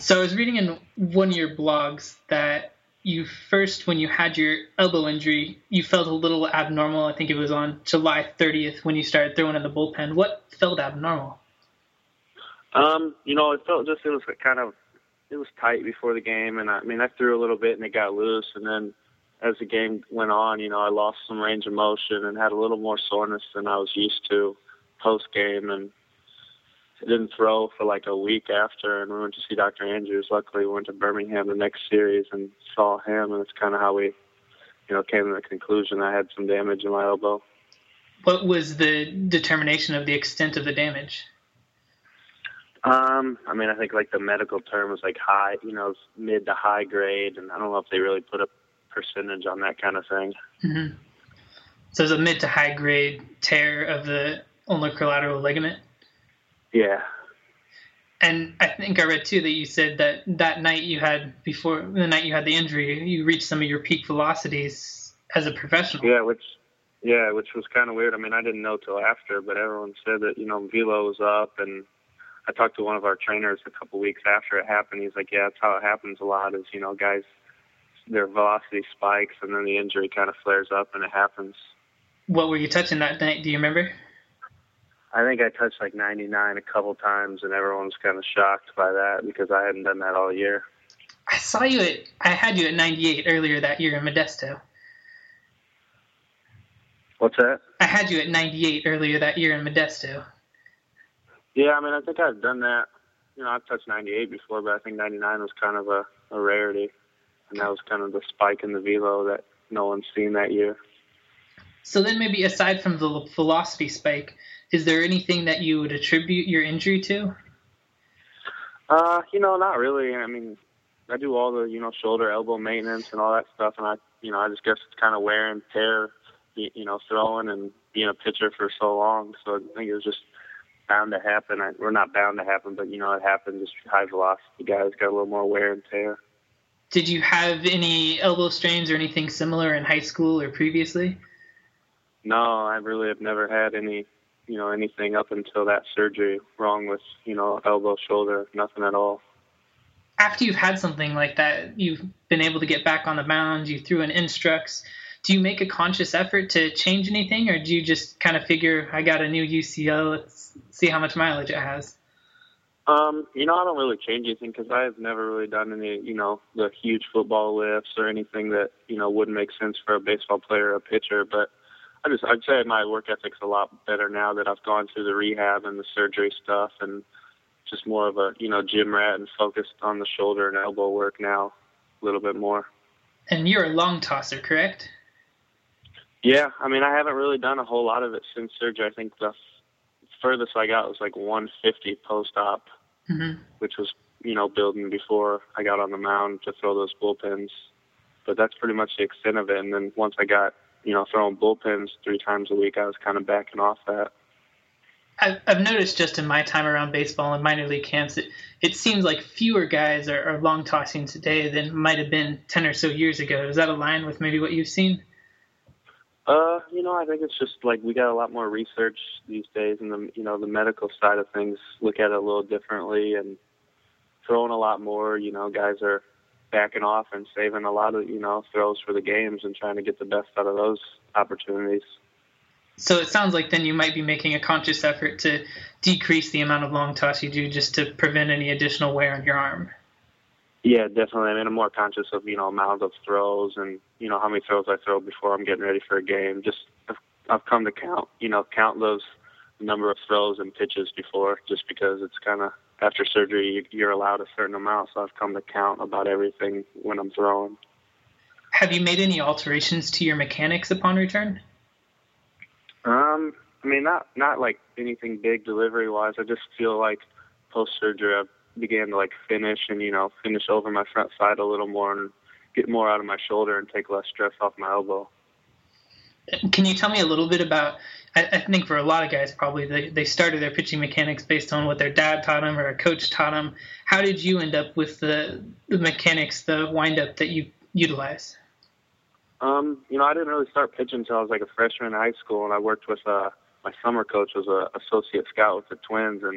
So I was reading in one of your blogs that you first, when you had your elbow injury, you felt a little abnormal. I think it was on July 30th when you started throwing in the bullpen. What felt abnormal? It felt just, it was tight before the game. And I threw a little bit and it got loose. And then as the game went on, I lost some range of motion and had a little more soreness than I was used to post game. And I didn't throw for like a week after, and we went to see Dr. Andrews. Luckily, we went to Birmingham the next series and saw him, and it's kind of how we, came to the conclusion I had some damage in my elbow. What was the determination of the extent of the damage? I think like the medical term was like high, mid to high grade, and I don't know if they really put a percentage on that kind of thing. Mm-hmm. So it was a mid to high grade tear of the ulnar collateral ligament? Yeah. And I think I read too that you said that night you had, before the night you had the injury, you reached some of your peak velocities as a professional. Yeah, which was kind of weird. I didn't know till after, but everyone said that, velo was up. And I talked to one of our trainers a couple weeks after it happened. He's like, yeah, that's how it happens a lot is, guys, their velocity spikes and then the injury kind of flares up and it happens. What were you touching that night? Do you remember? I think I touched like 99 a couple times, and everyone was kind of shocked by that because I hadn't done that all year. I had you at 98 earlier that year in Modesto. What's that? I had you at 98 earlier that year in Modesto. Yeah, I think I've done that. I've touched 98 before, but I think 99 was kind of a rarity. And that was kind of the spike in the velo that no one's seen that year. So then maybe aside from the velocity spike, is there anything that you would attribute your injury to? Not really. I do all the, shoulder, elbow maintenance and all that stuff. And I just guess it's kind of wear and tear, throwing and being a pitcher for so long. So I think it was just bound to happen. We're not bound to happen, but, it happened. Just high velocity guys got a little more wear and tear. Did you have any elbow strains or anything similar in high school or previously? No, I really have never had any, anything up until that surgery wrong with, elbow, shoulder, nothing at all. After you've had something like that, you've been able to get back on the mound, you threw an instructs. Do you make a conscious effort to change anything, or do you just kind of figure, I got a new UCL, let's see how much mileage it has? I don't really change anything because I've never really done any, the huge football lifts or anything that, wouldn't make sense for a baseball player or a pitcher. But I'd say my work ethic's a lot better now that I've gone through the rehab and the surgery stuff and just more of a, gym rat and focused on the shoulder and elbow work now a little bit more. And you're a long tosser, correct? Yeah. I haven't really done a whole lot of it since surgery. I think the furthest I got was like 150 post-op, which was, building before I got on the mound to throw those bullpens. But that's pretty much the extent of it. And then once I got, throwing bullpens 3 times a week, I was kind of backing off that. I've noticed just in my time around baseball and minor league camps, it seems like fewer guys are long tossing today than might have been 10 or so years ago. Does that align with maybe what you've seen? I think it's just like we got a lot more research these days, and the medical side of things look at it a little differently and throwing a lot more. Guys are backing off and saving a lot of, throws for the games and trying to get the best out of those opportunities. So it sounds like then you might be making a conscious effort to decrease the amount of long toss you do just to prevent any additional wear on your arm. Yeah, definitely. I'm more conscious of, amount of throws and, how many throws I throw before I'm getting ready for a game. Just I've come to count those number of throws and pitches before just because it's kind of after surgery, you're allowed a certain amount. So I've come to count about everything when I'm throwing. Have you made any alterations to your mechanics upon return? Not like anything big delivery wise. I just feel like post surgery I began to finish and, finish over my front side a little more and get more out of my shoulder and take less stress off my elbow. Can you tell me a little bit about, I think for a lot of guys probably, they started their pitching mechanics based on what their dad taught them or a coach taught them. How did you end up with the mechanics, the windup that you utilize? I didn't really start pitching until I was a freshman in high school, and I worked with my summer coach was an associate scout with the Twins, and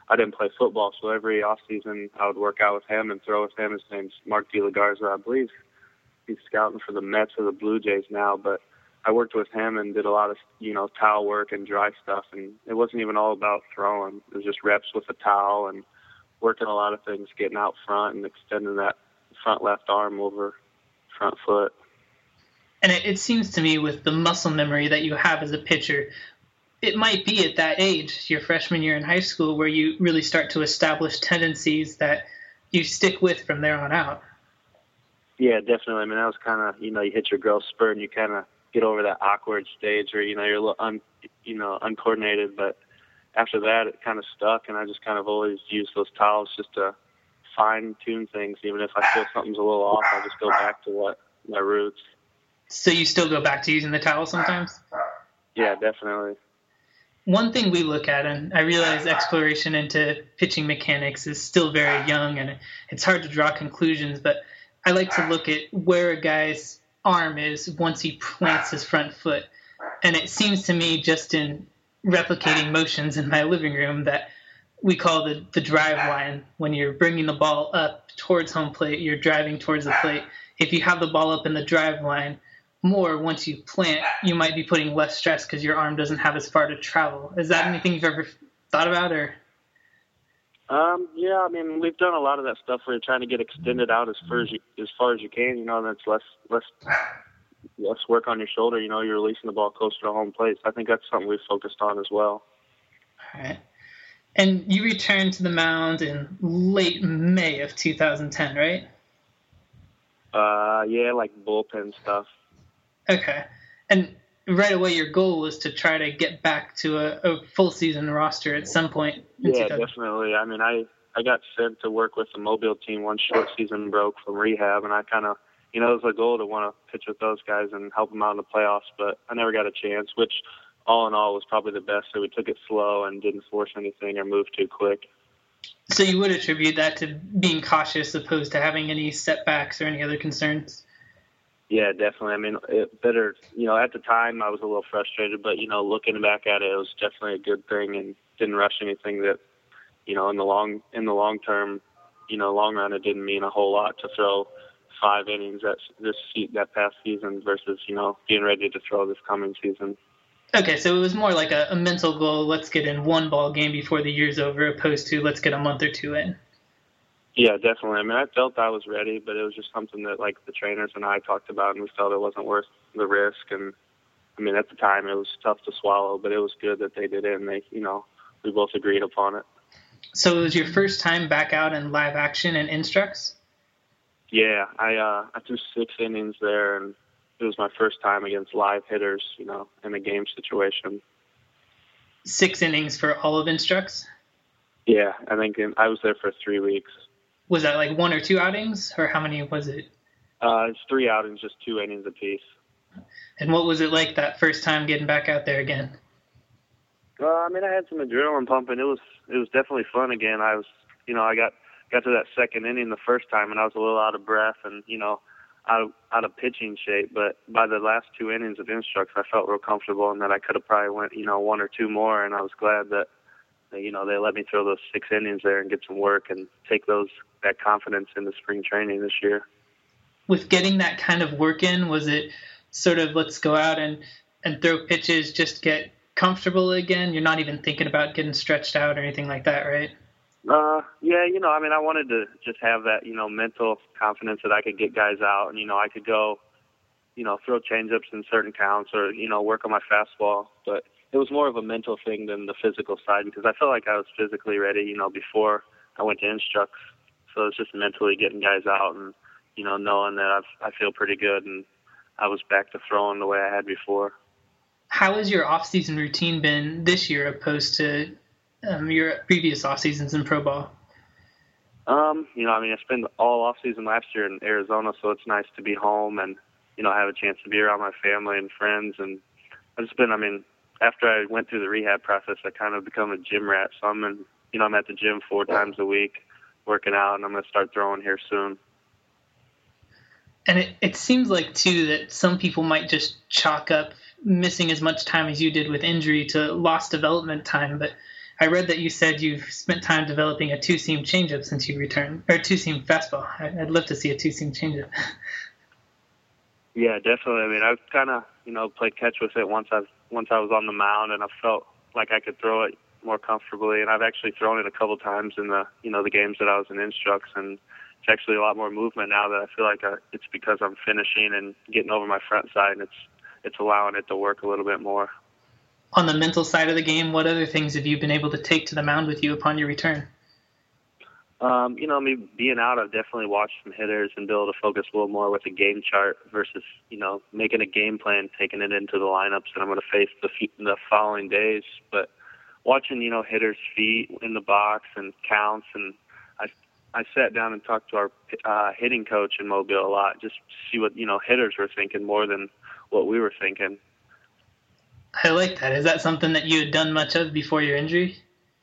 I didn't play football, so every off season I would work out with him and throw with him. His name's Mark De La Garza. I believe he's scouting for the Mets or the Blue Jays now, but I worked with him and did a lot of, towel work and dry stuff. And it wasn't even all about throwing. It was just reps with a towel and working a lot of things, getting out front and extending that front left arm over front foot. And it seems to me with the muscle memory that you have as a pitcher, it might be at that age, your freshman year in high school, where you really start to establish tendencies that you stick with from there on out. Yeah, definitely. I mean, that was kind of, you hit your growth spurt and you kind of get over that awkward stage where, you're a little uncoordinated. But after that, it kind of stuck, and I just kind of always use those towels just to fine-tune things. Even if I feel something's a little off, I'll just go back to my roots. So you still go back to using the towel sometimes? Yeah, definitely. One thing we look at, and I realize exploration into pitching mechanics is still very young, and it's hard to draw conclusions, but I like to look at where a guy's arm is once he plants his front foot. And it seems to me, just in replicating motions in my living room, that we call the drive line. When you're bringing the ball up towards home plate, you're driving towards the plate. If you have the ball up in the drive line more once you plant, you might be putting less stress because your arm doesn't have as far to travel. Is that anything you've ever thought about? Or yeah, I mean, we've done a lot of that stuff where you're trying to get extended out as far as you can. That's less work on your shoulder. You're releasing the ball closer to home plate. So I think that's something we've focused on as well. All right. And you returned to the mound in late May of 2010, right? Yeah, like bullpen stuff. Okay. And right away, your goal was to try to get back to a full season roster at some point. Yeah, definitely. I mean, I got sent to work with the Mobile team once short season broke from rehab, and I kind of, it was a goal to want to pitch with those guys and help them out in the playoffs, but I never got a chance, which all in all was probably the best. So we took it slow and didn't force anything or move too quick. So you would attribute that to being cautious opposed to having any setbacks or any other concerns? Yeah, definitely. I mean, at the time I was a little frustrated, but, looking back at it, it was definitely a good thing and didn't rush anything that, in the long term, long run, it didn't mean a whole lot to throw 5 innings that past season versus, being ready to throw this coming season. Okay, so it was more like a mental goal, let's get in one ball game before the year's over, opposed to let's get a month or two in. Yeah, definitely. I mean, I felt I was ready, but it was just something that, like, the trainers and I talked about, and we felt it wasn't worth the risk. And, I mean, at the time, it was tough to swallow, but it was good that they did it, and we both agreed upon it. So it was your first time back out in live action in Instructs? Yeah, I threw 6 innings there, and it was my first time against live hitters, in a game situation. 6 innings for all of Instructs? Yeah, I think I was there for 3 weeks. Was that like 1 or 2 outings, or how many was it? It's 3 outings, just 2 innings apiece. And what was it like that first time getting back out there again? I mean, I had some adrenaline pumping. It was definitely fun again. I was, I got to that second inning the first time, and I was a little out of breath and, out of pitching shape. But by the last 2 innings of Instructs, I felt real comfortable, and that I could have probably went, 1 or 2 more, and I was glad that, they let me throw those 6 innings there and get some work and take that confidence into spring training this year. With getting that kind of work in, was it sort of let's go out and throw pitches, just get comfortable again? You're not even thinking about getting stretched out or anything like that, right? Yeah, I mean, I wanted to just have that, mental confidence that I could get guys out and, I could go, throw changeups in certain counts or, work on my fastball. But it was more of a mental thing than the physical side because I felt like I was physically ready, before I went to Instructs. So it's just mentally getting guys out and, knowing that I feel pretty good and I was back to throwing the way I had before. How has your off-season routine been this year opposed to your previous off-seasons in pro ball? I mean, I spent all off-season last year in Arizona, so it's nice to be home and, have a chance to be around my family and friends. And after I went through the rehab process, I kind of become a gym rat. So I'm at the gym 4 times a week working out, and I'm going to start throwing here soon. And it seems like, too, that some people might just chalk up missing as much time as you did with injury to lost development time. But I read that you said you've spent time developing a two-seam changeup since you returned, or two-seam fastball. I'd love to see a two-seam changeup. Yeah, definitely. I mean, I've kind of, played catch with it once I was on the mound, and I felt like I could throw it more comfortably. And I've actually thrown it a couple times in the, the games that I was in instructs, and it's actually a lot more movement now that I feel like it's because I'm finishing and getting over my front side, and it's allowing it to work a little bit more. On the mental side of the game, what other things have you been able to take to the mound with you upon your return? Me being out, I've definitely watched some hitters and be able to focus a little more with a game chart versus, making a game plan, taking it into the lineups that I'm going to face the following days. But watching, hitters' feet in the box and counts, and I sat down and talked to our hitting coach in Mobile a lot, just to see what, hitters were thinking more than what we were thinking. I like that. Is that something that you had done much of before your injury?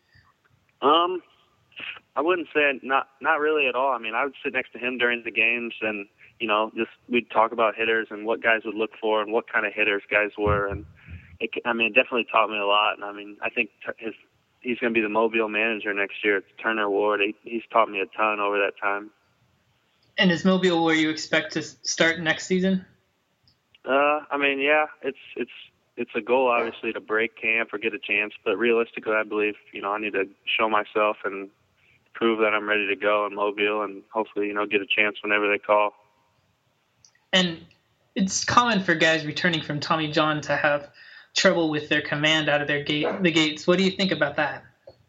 I wouldn't say not really at all. I mean, I would sit next to him during the games, and just we'd talk about hitters and what guys would look for and what kind of hitters guys were, and it definitely taught me a lot. And I mean, I think he's going to be the Mobile manager next year. It's Turner Ward. He's taught me a ton over that time. And is Mobile where you expect to start next season? Yeah, it's a goal, obviously, to break camp or get a chance. But realistically, I believe, I need to show myself and prove that I'm ready to go in Mobile and hopefully, get a chance whenever they call. And it's common for guys returning from Tommy John to have trouble with their command out of the gates. What do you think about that?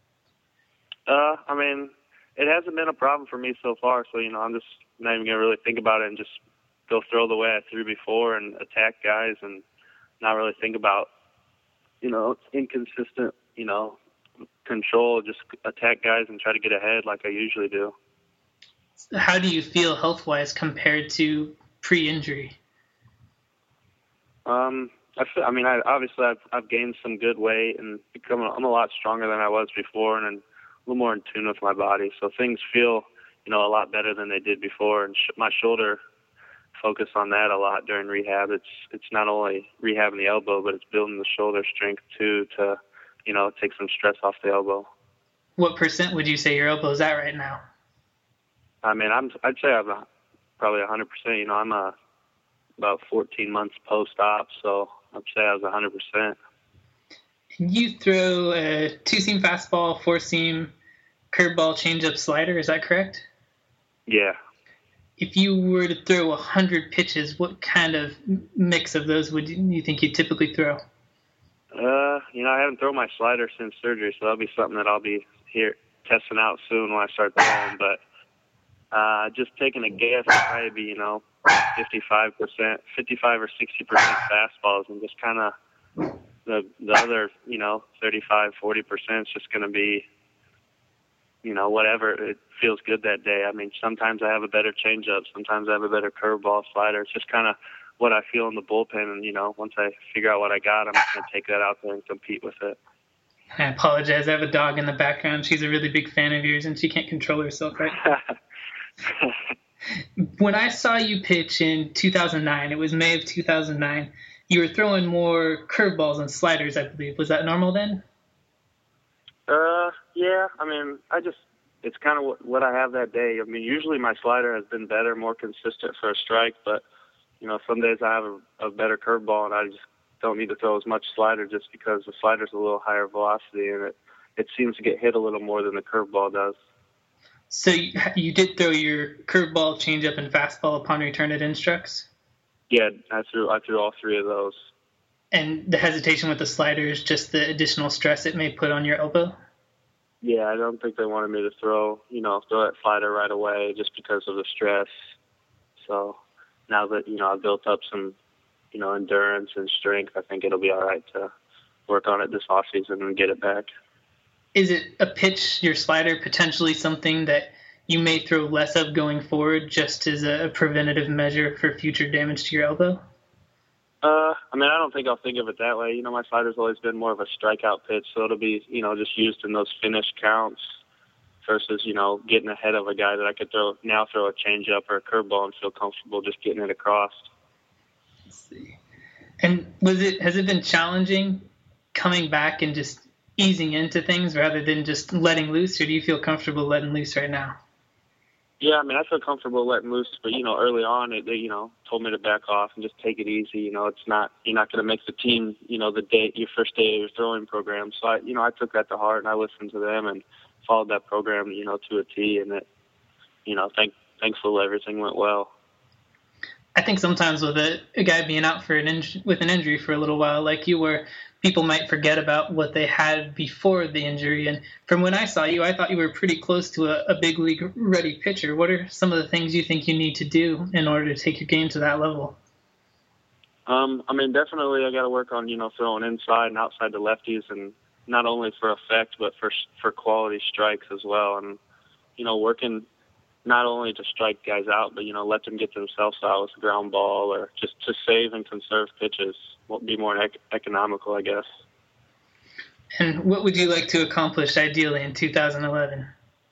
It hasn't been a problem for me so far. So, I'm just not even going to really think about it and just go throw the way I threw before and attack guys and not really think about, inconsistent, control, just attack guys and try to get ahead like I usually do. How do you feel health-wise compared to pre-injury? I've gained some good weight and I'm a lot stronger than I was before and a little more in tune with my body. So things feel, a lot better than they did before. And my shoulder, focus on that a lot during rehab. It's not only rehabbing the elbow, but it's building the shoulder strength too to, take some stress off the elbow. What % would you say your elbow's at right now? I'd say I'm probably 100%. I'm about 14 months post-op, so I'd say I was 100%. You throw a two-seam fastball, four-seam curveball, changeup, slider. Is that correct? Yeah. If you were to throw 100 pitches, what kind of mix of those would you think you typically throw? I haven't thrown my slider since surgery, so that'll be something that I'll be here testing out soon when I start throwing. But just taking a guess, it'd probably be 55 or 60% fastballs, and just kind of the other 35, 40% is just going to be whatever it feels good that day. I mean, sometimes I have a better changeup, sometimes I have a better curveball, slider. It's just kind of what I feel in the bullpen, and once I figure out what I got, I'm going to take that out there and compete with it. I apologize. I have a dog in the background. She's a really big fan of yours, and she can't control herself right now. When I saw you pitch in 2009, it was May of 2009, you were throwing more curveballs and sliders, I believe. Was that normal then? Yeah. It's kind of what I have that day. Usually my slider has been better, more consistent for a strike, but some days I have a better curveball and I just don't need to throw as much slider just because the slider's a little higher velocity and it seems to get hit a little more than the curveball does. So you did throw your curveball, changeup, and fastball upon return at Instructs? Yeah, I threw all three of those. And the hesitation with the slider is just the additional stress it may put on your elbow? Yeah, I don't think they wanted me to throw that slider right away just because of the stress. So now that, I've built up some, endurance and strength, I think it'll be all right to work on it this offseason and get it back. Is it a pitch, your slider, potentially something that you may throw less of going forward just as a preventative measure for future damage to your elbow? I don't think I'll think of it that way. My slider's always been more of a strikeout pitch, so it'll be, just used in those finish counts versus, getting ahead of a guy that I could throw a changeup or a curveball and feel comfortable just getting it across. Let's see. And has it been challenging coming back and just easing into things rather than just letting loose, or do you feel comfortable letting loose right now? Yeah, I mean, I feel comfortable letting loose, but, early on, they, told me to back off and just take it easy. It's not, you're not going to make the team, your first day of your throwing program. So, I took that to heart and I listened to them and followed that program, to a T, and it, thankful everything went well. I think sometimes with a guy being out for with an injury for a little while, like you were, people might forget about what they had before the injury. And from when I saw you, I thought you were pretty close to a big league ready pitcher. What are some of the things you think you need to do in order to take your game to that level? I mean, definitely I got to work on, throwing inside and outside the lefties, and not only for effect, but for quality strikes as well. And, working not only to strike guys out, but, let them get themselves out with a ground ball, or just to save and conserve pitches, be more economical, I guess. And what would you like to accomplish ideally in 2011?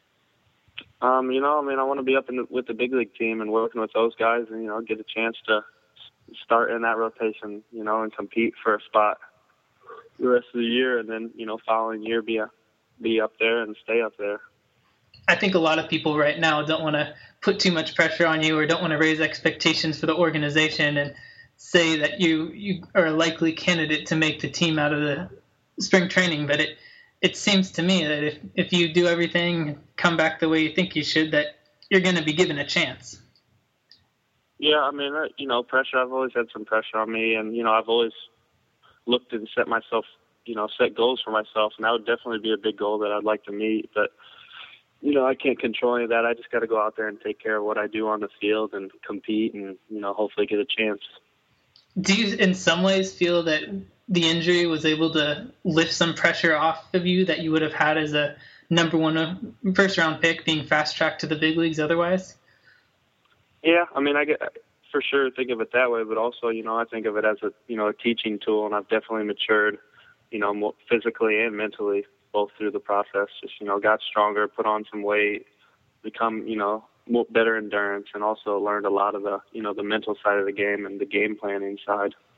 I want to be up with the big league team and working with those guys and, get a chance to start in that rotation, and compete for a spot the rest of the year, and then, following year be up there and stay up there. I think a lot of people right now don't want to put too much pressure on you, or don't want to raise expectations for the organization and say that you are a likely candidate to make the team out of the spring training. But it seems to me that if you do everything, come back the way you think you should, that you're going to be given a chance. Yeah, I mean, pressure, I've always had some pressure on me, and, I've always looked and set goals for myself, and that would definitely be a big goal that I'd like to meet. But I can't control any of that. I just got to go out there and take care of what I do on the field and compete and, hopefully get a chance. Do you, in some ways, feel that the injury was able to lift some pressure off of you that you would have had as a number one first-round pick being fast-tracked to the big leagues otherwise? Yeah, I mean, I for sure think of it that way, but also, I think of it as a teaching tool, and I've definitely matured, more physically and mentally, both through the process. Just, got stronger, put on some weight, become, more better endurance, and also learned a lot of the, the mental side of the game and the game planning side.